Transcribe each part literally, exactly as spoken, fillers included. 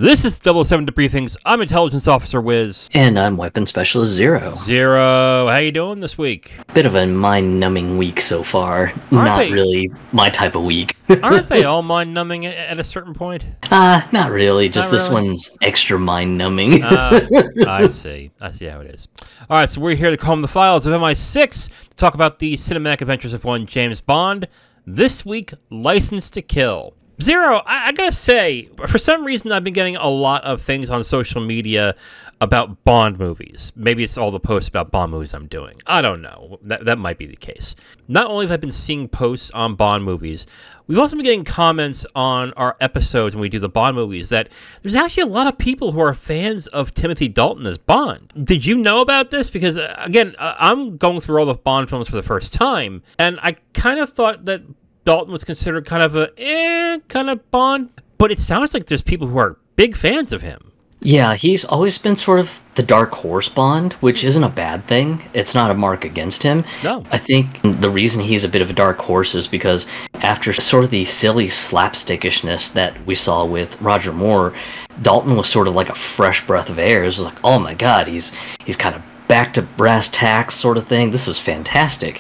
This is double oh seven Debriefings. I'm Intelligence Officer Wiz. And I'm Weapon Specialist Zero. Zero, how you doing this week? Bit of a mind-numbing week so far. Aren't not they, really my type of week. Aren't they all mind-numbing at, at a certain point? Uh, not really. Just Not this really? one's extra mind-numbing. uh, I see. I see how it is. All right, so we're here to comb the files of M I six to talk about the cinematic adventures of one James Bond. This week, License to Kill. Zero, I, I gotta say, for some reason I've been getting a lot of things on social media about Bond movies. Maybe it's all the posts about Bond movies I'm doing. I don't know. That, that might be the case. Not only have I been seeing posts on Bond movies, we've also been getting comments on our episodes when we do the Bond movies that there's actually a lot of people who are fans of Timothy Dalton as Bond. Did you know about this? Because, uh, again, uh, I'm going through all the Bond films for the first time, and I kind of thought that Dalton was considered kind of a eh kind of Bond, but it sounds like there's people who are big fans of him. Yeah, he's always been sort of the dark horse Bond, which isn't a bad thing. It's not a mark against him. No. I think the reason he's a bit of a dark horse is because after sort of the silly slapstickishness that we saw with Roger Moore, Dalton was sort of like a fresh breath of air. It was like, oh my god, he's he's kind of back to brass tacks sort of thing. This is fantastic.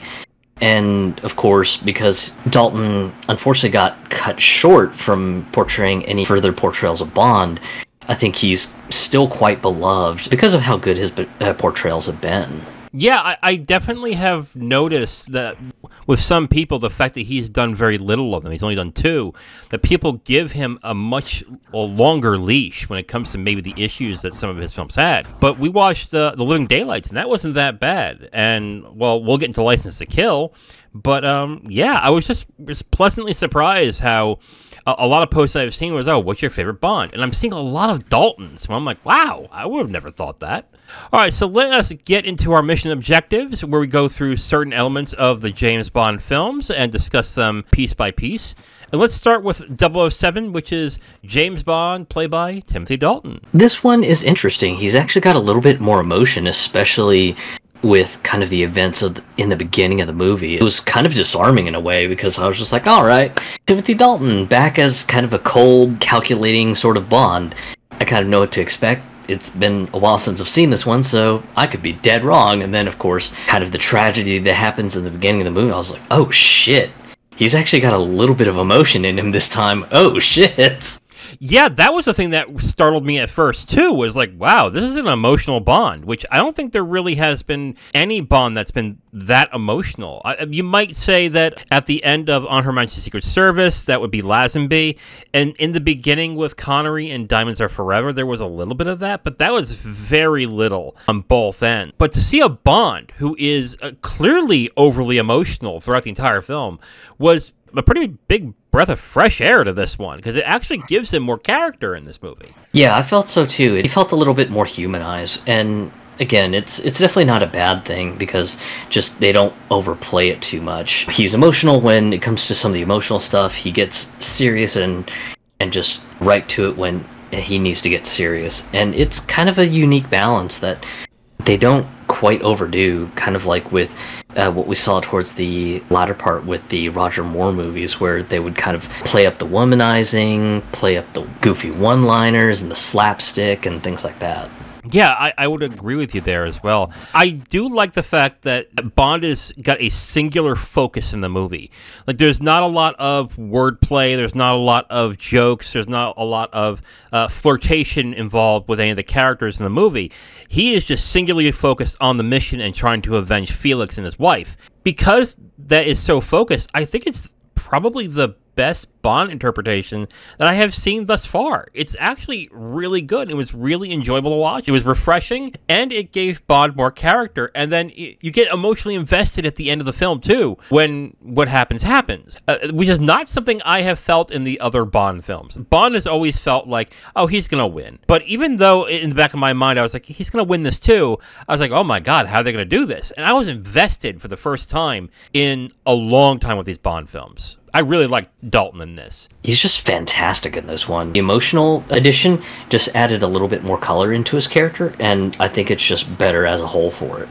And, of course, because Dalton unfortunately got cut short from portraying any further portrayals of Bond, I think he's still quite beloved because of how good his uh, portrayals have been. Yeah, I, I definitely have noticed that with some people, the fact that he's done very little of them, he's only done two, that people give him a much a longer leash when it comes to maybe the issues that some of his films had. But we watched uh, The Living Daylights, and that wasn't that bad. And, well, we'll get into License to Kill. But, um, yeah, I was just, just pleasantly surprised how a, a lot of posts I've seen was, oh, what's your favorite Bond? And I'm seeing a lot of Daltons. And I'm like, wow, I would have never thought that. All right, so let us get into our mission objectives, where we go through certain elements of the James Bond films and discuss them piece by piece. And let's start with double oh seven, which is James Bond, played by Timothy Dalton. This one is interesting. He's actually got a little bit more emotion, especially with kind of the events of the, in the beginning of the movie. It was kind of disarming in a way, because I was just like, all right, Timothy Dalton back as kind of a cold, calculating sort of Bond. I kind of know what to expect. It's been a while since I've seen this one, so I could be dead wrong. And then, of course, kind of the tragedy that happens in the beginning of the movie, I was like, oh shit, he's actually got a little bit of emotion in him this time. Oh shit. Yeah, that was the thing that startled me at first, too, was like, wow, this is an emotional Bond, which I don't think there really has been any Bond that's been that emotional. I, you might say that at the end of On Her Majesty's Secret Service, that would be Lazenby, and in the beginning with Connery and Diamonds Are Forever, there was a little bit of that, but that was very little on both ends. But to see a Bond who is uh, clearly overly emotional throughout the entire film was a pretty big breath of fresh air to this one, because it actually gives him more character in this movie. Yeah, I felt so too. He felt a little bit more humanized, and again, it's it's definitely not a bad thing, because just they don't overplay it too much. He's emotional when it comes to some of the emotional stuff. He gets serious and and just right to it when he needs to get serious. And it's kind of a unique balance that they don't quite overdo, kind of like with uh, what we saw towards the latter part with the Roger Moore movies, where they would kind of play up the womanizing, play up the goofy one-liners and the slapstick and things like that. Yeah, I, I would agree with you there as well. I do like the fact that Bond has got a singular focus in the movie. Like, there's not a lot of wordplay, there's not a lot of jokes, there's not a lot of uh, flirtation involved with any of the characters in the movie. He is just singularly focused on the mission and trying to avenge Felix and his wife. Because that is so focused, I think it's probably the best Bond interpretation that I have seen thus far. It's actually really good. It was really enjoyable to watch. It was refreshing, and it gave Bond more character. And then you get emotionally invested at the end of the film, too, when what happens, happens. Uh, which is not something I have felt in the other Bond films. Bond has always felt like, oh, he's going to win. But even though in the back of my mind, I was like, he's going to win this, too, I was like, oh my God, how are they going to do this? And I was invested for the first time in a long time with these Bond films. I really like Dalton in this. He's just fantastic in this one. The emotional addition just added a little bit more color into his character, and I think it's just better as a whole for it. Yeah,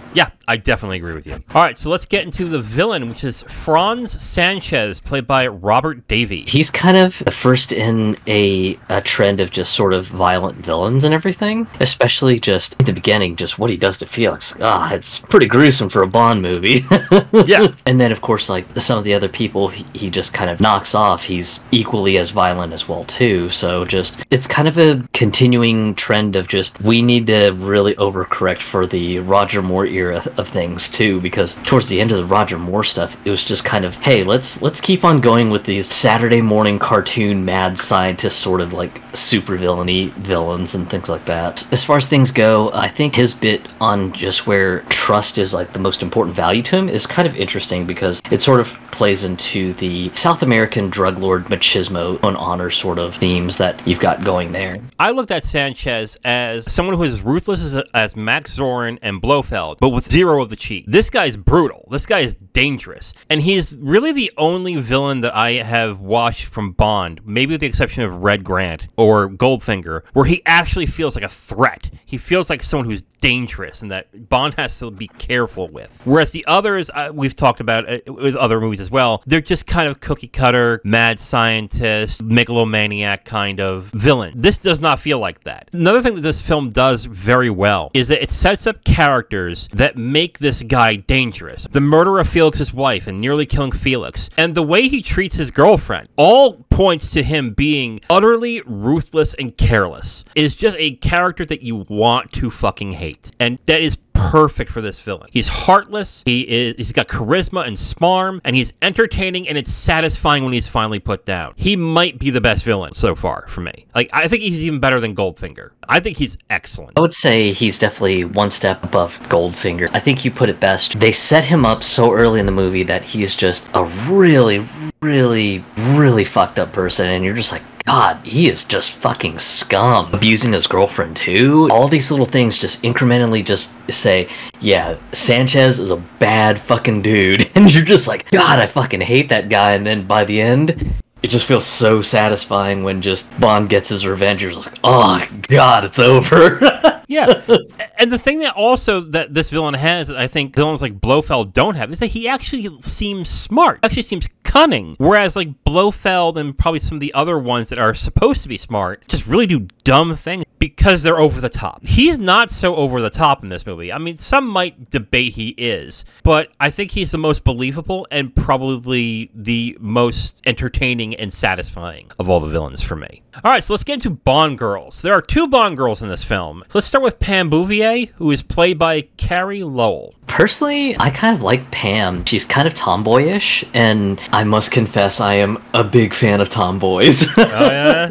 I definitely agree with you. All right, so let's get into the villain, which is Franz Sanchez, played by Robert Davi. He's kind of the first in a, a trend of just sort of violent villains and everything, especially just in the beginning, just what he does to Felix. Ah, it's pretty gruesome for a Bond movie. Yeah. And then, of course, like some of the other people he, he just kind of knocks off, he's equally as violent as well, too. So just, it's kind of a continuing trend of just, we need to really overcorrect for the Roger Moore era of things, too, because towards the end of the Roger Moore stuff, it was just kind of, hey, let's let's keep on going with these Saturday morning cartoon mad scientist sort of like super villainy villains and things like that. As far as things go, I think his bit on just where trust is like the most important value to him is kind of interesting because it sort of plays into the South American drug lord machismo and honor sort of themes that you've got going there. I looked at Sanchez as someone who is ruthless as, as Max Zorin and Blofeld, but with zero of the cheek. This guy's brutal. This guy is dangerous. And he's really the only villain that I have watched from Bond, maybe with the exception of Red Grant or Goldfinger, where he actually feels like a threat. He feels like someone who's dangerous and that Bond has to be careful with. Whereas the others, uh, we've talked about uh, with other movies as well, they're just kind of cookie cutter, mad scientist, megalomaniac kind of villain. This does not feel like that. Another thing that this film does very well is that it sets up characters that make this guy dangerous. The murder of Felix's wife and nearly killing Felix, and the way he treats his girlfriend, all points to him being utterly ruthless and careless. Is just a character that you want to fucking hate. And that is perfect for this villain. He's heartless, he is he's got charisma and smarm, and he's entertaining, and it's satisfying when he's finally put down. He might be the best villain so far for me. Like, I think he's even better than Goldfinger. I think he's excellent. I would say he's definitely one step above Goldfinger. I think you put it best. They set him up so early in the movie that he's just a really, really, really fucked up person, and you're just like, God, he is just fucking scum. Abusing his girlfriend, too. All these little things just incrementally just say, yeah, Sanchez is a bad fucking dude. And you're just like, God, I fucking hate that guy. And then by the end, it just feels so satisfying when just Bond gets his revenge. You're just like, oh, God, it's over. Yeah. And the thing that also that this villain has that I think villains like Blofeld don't have is that he actually seems smart. Actually seems cunning. Whereas like Blofeld and probably some of the other ones that are supposed to be smart just really do dumb things because they're over the top. He's not so over the top in this movie. I mean, some might debate he is, but I think he's the most believable and probably the most entertaining and satisfying of all the villains for me. All right, so let's get into Bond girls. There are two Bond girls in this film. Let's start with Pam Bouvier, who is played by Carrie Lowell. Personally, I kind of like Pam. She's kind of tomboyish, and I must confess I am a big fan of tomboys. Oh, yeah?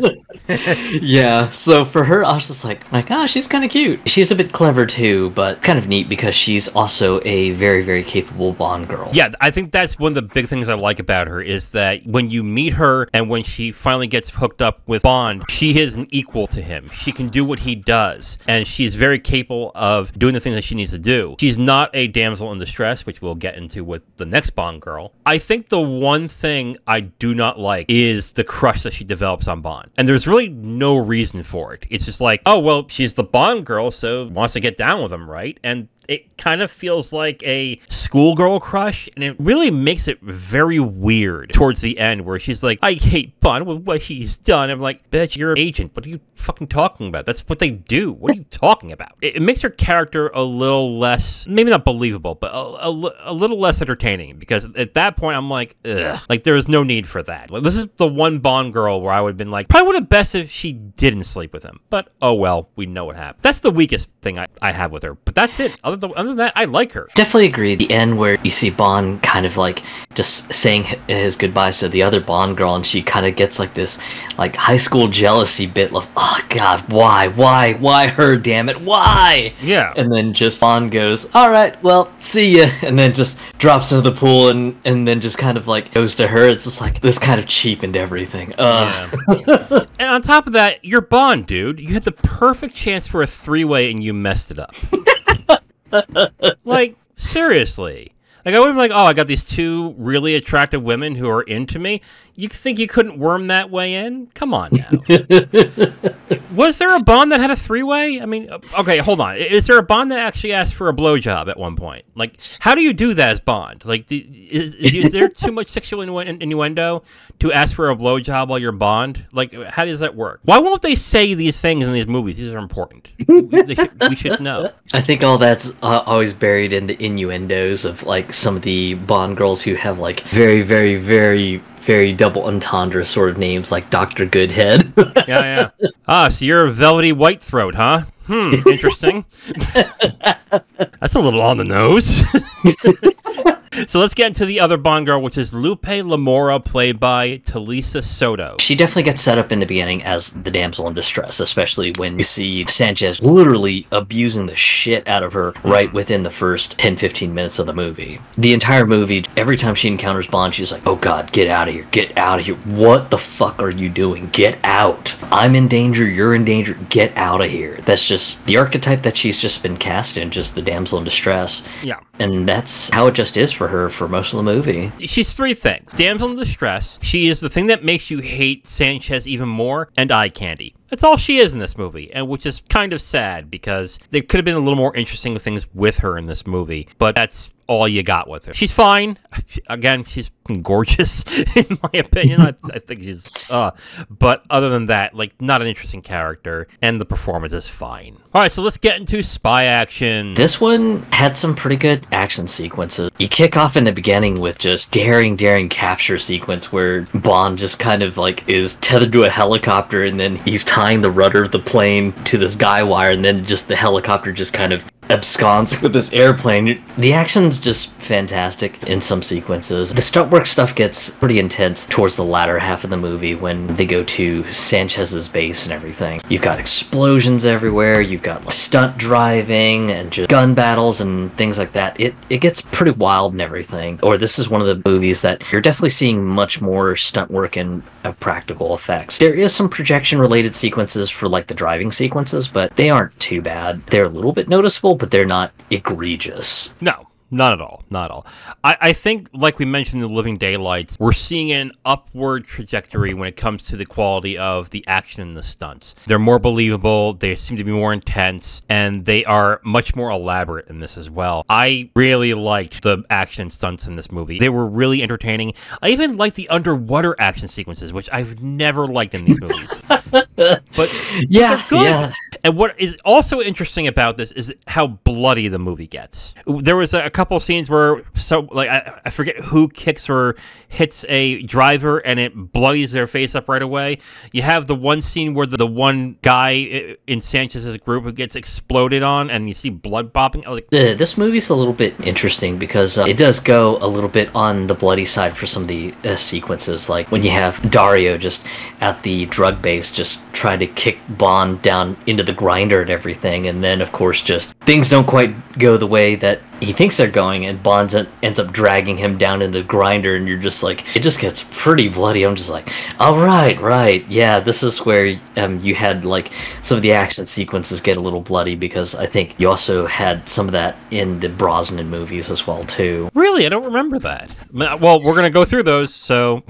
Yeah, so for her, I was just like, like, ah, oh, she's kind of cute. She's a bit clever, too, but kind of neat because she's also a very, very capable Bond girl. Yeah, I think that's one of the big things I like about her is that when you meet her and when she finally gets hooked up with Bond, she is an equal to him. She can do what he does, and she's very capable of doing the things that she needs to do. She's not a damsel in distress, which we'll get into with the next Bond girl. I think the one thing I do not like is the crush that she develops on Bond. And there's really no reason for it. It's just like, oh, well, she's the Bond girl, so wants to get down with him, right? And it kind of feels like a schoolgirl crush, and it really makes it very weird towards the end where she's like, I hate Bond with what he's done. I'm like, bitch, you're an agent. What are you fucking talking about? That's what they do. What are you talking about? It, it makes her character a little less, maybe not believable, but a, a, a little less entertaining because at that point I'm like, ugh, like there is no need for that. Like, this is the one Bond girl where I would have been like, probably would have best if she didn't sleep with him, but oh well, we know what happened. That's the weakest thing I, I have with her, but that's it. Other than, other than that, I like her. Definitely agree. The end where you see Bond kind of like just saying his goodbyes to the other Bond girl, and she kind of gets like this like high school jealousy bit of, oh God, why, why, why her, damn it, why? Yeah. And then just Bond goes, all right, well, see ya, and then just drops into the pool and, and then just kind of like goes to her. It's just like this kind of cheapened everything. Uh. Yeah. And on top of that, you're Bond, dude. You had the perfect chance for a three-way and you messed it up. Like, seriously. Like, I would be like, oh, I got these two really attractive women who are into me. You think you couldn't worm that way in? Come on now. Was there a Bond that had a three-way? I mean, okay, hold on. Is there a Bond that actually asked for a blowjob at one point? Like, how do you do that as Bond? Like, do, is, is there too much sexual innu- innuendo to ask for a blowjob while you're Bond? Like, how does that work? Why won't they say these things in these movies? These are important. we, should, we should know. I think all that's uh, always buried in the innuendos of, like, some of the Bond girls who have, like, very, very, very... very double entendre sort of names like Doctor Goodhead. yeah, yeah. Ah, so you're a velvety white throat, huh? Hmm, interesting. That's a little on the nose. So let's get into the other Bond girl, which is Lupe Lamora, played by Talisa Soto. She definitely gets set up in the beginning as the damsel in distress, especially when you see Sanchez literally abusing the shit out of her right within the first ten fifteen minutes of the movie. The entire movie, every time she encounters Bond, she's like, oh god, get out of here, get out of here. What the fuck are you doing? Get out. I'm in danger, you're in danger, get out of here. That's just the archetype that she's just been cast in, just the damsel in distress. Yeah. And that's how it just is for her for most of the movie. She's three things. Damsel in distress. She is the thing that makes you hate Sanchez even more, and eye candy. That's all she is in this movie, and which is kind of sad because there could have been a little more interesting things with her in this movie, but that's all you got with her. She's fine. Again, she's gorgeous, in my opinion. I, I think she's, uh, but other than that, like, not an interesting character, and the performance is fine. All right, so let's get into spy action. This one had some pretty good action sequences. You kick off in the beginning with just daring, daring capture sequence where Bond just kind of, like, is tethered to a helicopter, and then he's tying the rudder of the plane to this guy wire, and then just the helicopter just kind of absconds with this airplane. The action's just fantastic in some sequences. The stunt work stuff gets pretty intense towards the latter half of the movie when they go to Sanchez's base and everything. You've got explosions everywhere, you've got like, stunt driving and just gun battles and things like that. It it gets pretty wild and everything. Or this is one of the movies that you're definitely seeing much more stunt work and uh, practical effects. There is some projection related sequences for like the driving sequences, but they aren't too bad. They're a little bit noticeable, but they're not egregious. No, not at all. Not at all. I, I think, like we mentioned in The Living Daylights, we're seeing an upward trajectory when it comes to the quality of the action and the stunts. They're more believable, they seem to be more intense, and they are much more elaborate in this as well. I really liked the action stunts in this movie. They were really entertaining. I even liked the underwater action sequences, which I've never liked in these movies. But yeah, they're good. yeah. And what is also interesting about this is how bloody the movie gets. There was a, a couple scenes where, so like I, I forget who kicks or hits a driver, and it bloodies their face up right away. You have the one scene where the, the one guy in Sanchez's group who gets exploded on, and you see blood popping. Like, uh, this movie's a little bit interesting because uh, it does go a little bit on the bloody side for some of the uh, sequences, like when you have Dario just at the drug base just trying to kick Bond down into the grinder and everything, and then of course just things don't quite go the way that he thinks they're going, and Bond ends up dragging him down in the grinder, and you're just like, it just gets pretty bloody. I'm just like, all right, right, yeah, this is where um, you had like some of the action sequences get a little bloody, because I think you also had some of that in the Brosnan movies as well too. Really? I don't remember that. Well, we're gonna go through those, so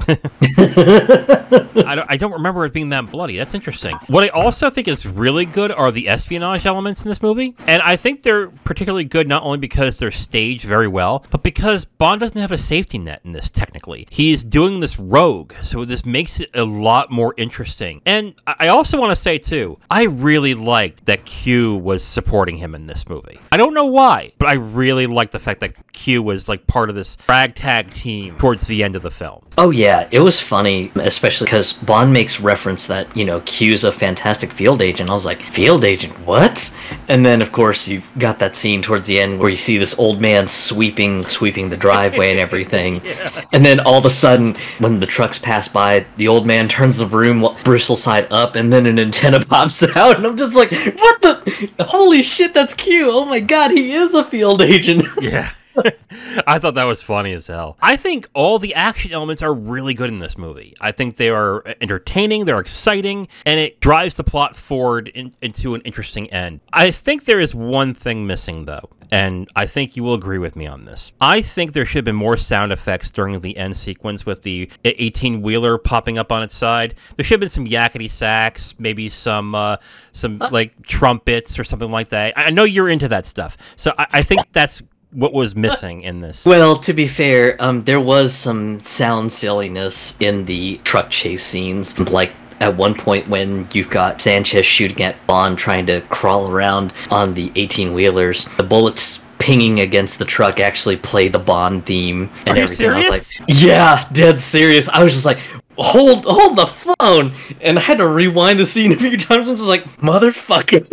I don't, I don't remember it being that bloody. That's interesting. What I also think is really good are the espionage elements in this movie, and I think they're particularly good not only because they're staged very well, but because Bond doesn't have a safety net in this technically. He's doing this rogue, so this makes it a lot more interesting. And I also want to say too, I really liked that Q was supporting him in this movie. I don't know why, but I really liked the fact that Q was like part of this ragtag team towards the end of the film. Oh yeah, it was funny, especially because Bond makes reference that, you know, Q's a fantastic field agent. I was like, field agent, what? And then of course you've got that scene towards the end where you see this old man sweeping sweeping the driveway and everything. Yeah. And then all of a sudden, when the trucks pass by, the old man turns the broom bristle side up, and then an antenna pops out, and I'm just like, what the? Holy shit, that's Q! Oh my god, he is a field agent! Yeah. I thought that was funny as hell. I think all the action elements are really good in this movie. I think they are entertaining, they're exciting, and it drives the plot forward in, into an interesting end. I think there is one thing missing, though, and I think you will agree with me on this. I think there should have been more sound effects during the end sequence with the eighteen-wheeler popping up on its side. There should have been some yakety sax, maybe some uh, some like trumpets or something like that. I know you're into that stuff, so I, I think that's what was missing in this. Well, to be fair, um, there was some sound silliness in the truck chase scenes, like at one point when you've got Sanchez shooting at Bond trying to crawl around on the eighteen-wheelers, the bullets pinging against the truck actually play the Bond theme and Are everything. You serious? I was like, yeah, dead serious. I was just like, hold hold the phone, and I had to rewind the scene a few times. I was just like, motherfucker.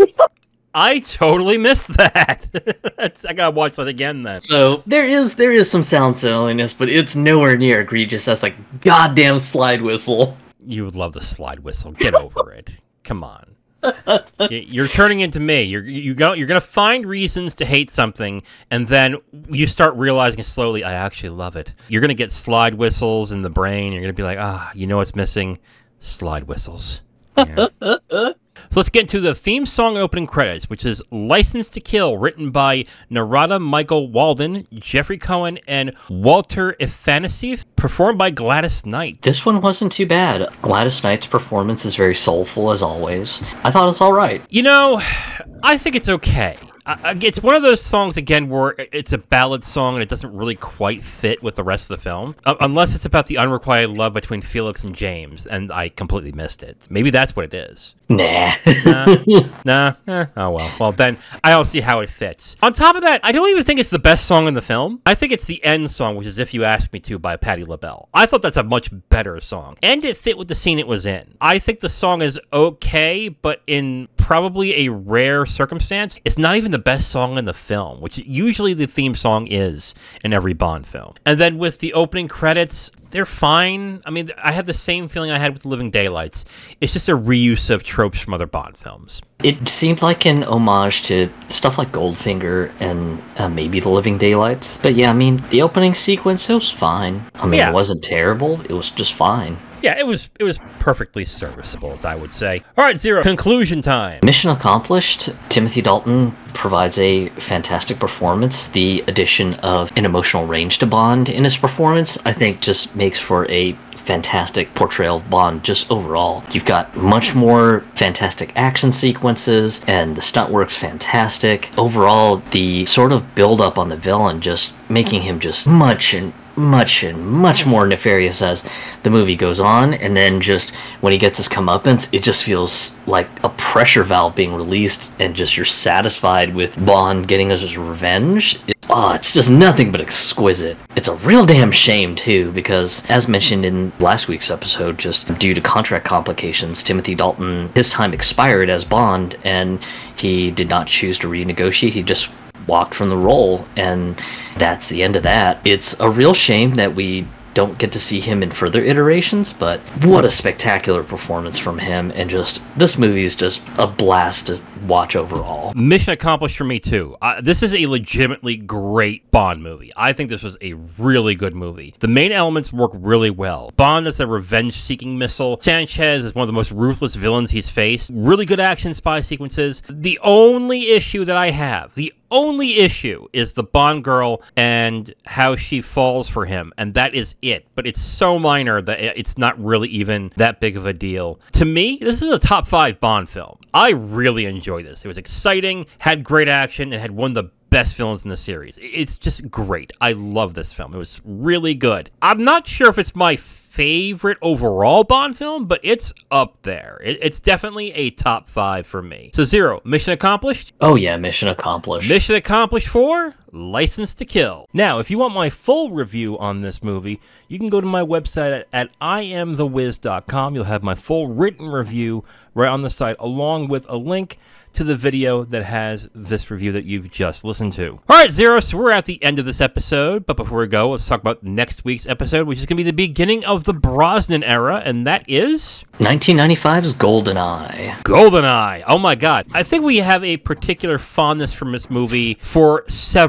I totally missed that. That's, I gotta watch that again then. So there is there is some sound silliness, but it's nowhere near egregious as like goddamn slide whistle. You would love the slide whistle. Get over it. Come on. You're turning into me. You're you go. You're gonna find reasons to hate something, and then you start realizing slowly, I actually love it. You're gonna get slide whistles in the brain. You're gonna be like, ah, you know what's missing? Slide whistles. Yeah. So let's get to the theme song opening credits, which is License to Kill, written by Narada Michael Walden, Jeffrey Cohen, and Walter Afanasieff, performed by Gladys Knight. This one wasn't too bad. Gladys Knight's performance is very soulful as always. I thought it was all right. You know, I think it's okay. Uh, it's one of those songs, again, where it's a ballad song and it doesn't really quite fit with the rest of the film. Uh, unless it's about the unrequited love between Felix and James, and I completely missed it. Maybe that's what it is. Nah. nah. Nah. Eh, oh, well. Well, then I don't see how it fits. On top of that, I don't even think it's the best song in the film. I think it's the end song, which is If You Ask Me To by Patti LaBelle. I thought that's a much better song. And it fit with the scene it was in. I think the song is okay, but in probably a rare circumstance, it's not even the best song in the film, which usually the theme song is in every Bond film. And then with the opening credits, they're fine. I mean, I had the same feeling I had with The Living Daylights. It's just a reuse of tropes from other Bond films. It seemed like an homage to stuff like Goldfinger and uh, maybe The Living Daylights. But yeah, I mean, the opening sequence, it was fine. I mean, yeah. It wasn't terrible. It was just fine. Yeah, it was it was perfectly serviceable, as I would say. All right, Zero, conclusion time. Mission accomplished. Timothy Dalton provides a fantastic performance. The addition of an emotional range to Bond in his performance, I think, just makes for a fantastic portrayal of Bond just overall. You've got much more fantastic action sequences, and the stunt work's fantastic. Overall, the sort of build-up on the villain, just making him just much and much and much more nefarious as the movie goes on, and then just when he gets his comeuppance, it just feels like a pressure valve being released, and just you're satisfied with Bond getting his revenge. It, oh, it's just nothing but exquisite. It's a real damn shame, too, because as mentioned in last week's episode, just due to contract complications, Timothy Dalton, his time expired as Bond, and he did not choose to renegotiate. He just walked from the role, and that's the end of that. It's a real shame that we don't get to see him in further iterations, but what a spectacular performance from him, and just this movie is just a blast to watch overall. Mission accomplished for me too. Uh, this is a legitimately great Bond movie. I think this was a really good movie. The main elements work really well. Bond is a revenge-seeking missile. Sanchez is one of the most ruthless villains he's faced. Really good action spy sequences. The only issue that I have, the only issue is the Bond girl and how she falls for him, and that is it. But it's so minor that it's not really even that big of a deal. To me, this is a top five Bond film. I really enjoyed this. It was exciting, had great action, and had one of the best villains in the series. It's just great. I love this film. It was really good. I'm not sure if it's my favorite overall Bond film, but it's up there. It, it's definitely a top five for me. So Zero, mission accomplished? Oh yeah, mission accomplished. Mission accomplished for License to Kill. Now, if you want my full review on this movie, you can go to my website at, at I am the wiz dot com. You'll have my full written review right on the site, along with a link to the video that has this review that you've just listened to. All right, Zero, so we're at the end of this episode, but before we go, let's talk about next week's episode, which is going to be the beginning of the Brosnan era, and that is nineteen ninety-five's GoldenEye. GoldenEye. Oh my God. I think we have a particular fondness from this movie for several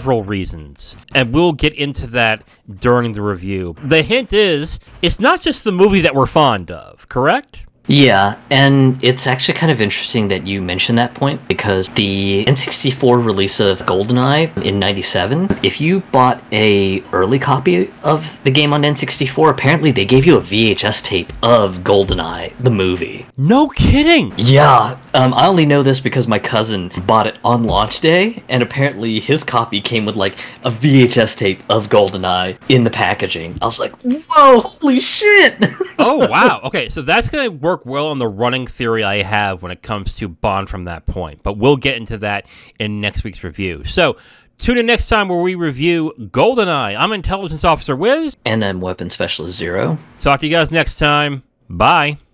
several reasons, and we'll get into that during the review. The hint is, it's not just the movie that we're fond of, correct? Yeah, and it's actually kind of interesting that you mentioned that point, because the N sixty-four release of GoldenEye in ninety-seven, if you bought a early copy of the game on N sixty-four, apparently they gave you a V H S tape of GoldenEye, the movie. No kidding! Yeah, um, I only know this because my cousin bought it on launch day, and apparently his copy came with like a V H S tape of GoldenEye in the packaging. I was like, whoa, holy shit! Oh, wow. Okay, so that's going to work well on the running theory I have when it comes to Bond from that point. But we'll get into that in next week's review. So, tune in next time where we review GoldenEye. I'm Intelligence Officer Wiz. And I'm Weapons Specialist Zero. Talk to you guys next time. Bye.